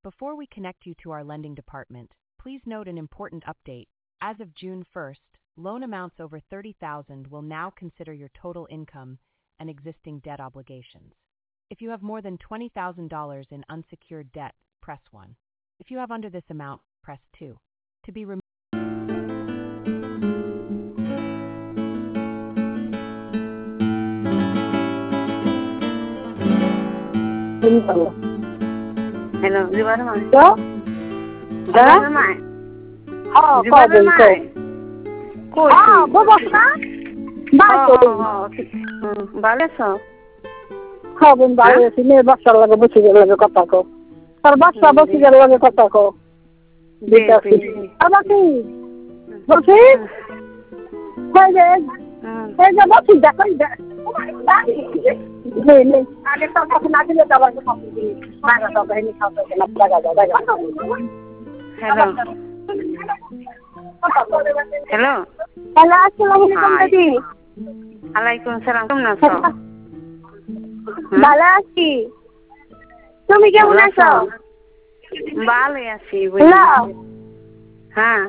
Before we connect you to our lending department, please note an important update. As of June 1st, loan amounts over $30,000 will now consider your total income and existing debt obligations. If you have more than $20,000 in unsecured debt, press 1. If you have under this amount, press 2. To be removed. Hello, di ba naman? Đó. Di ba naman? Di ba naman? Baba ka? Bakit? Bale so. বোন বাইরে আছি মেয়ে বাচ্চার লাগে বসে লাগে কথা কো আর বাচ্চা বসে লাগে কথা কো দেখি আবার কি বলছি এই যে বসি দেখো নেই আগে তো কথা না দিলে তো আবার কথা দিই মারা তো বহিনী খাওয়া না লাগা যায় Hello. Hello. হ্যালো আসসালামু আলাইকুম দিদি Alaikum salam. কেমন আছো? ভালো আছি তুমি কেমন আছো ভালো আছি হ্যালো হ্যাঁ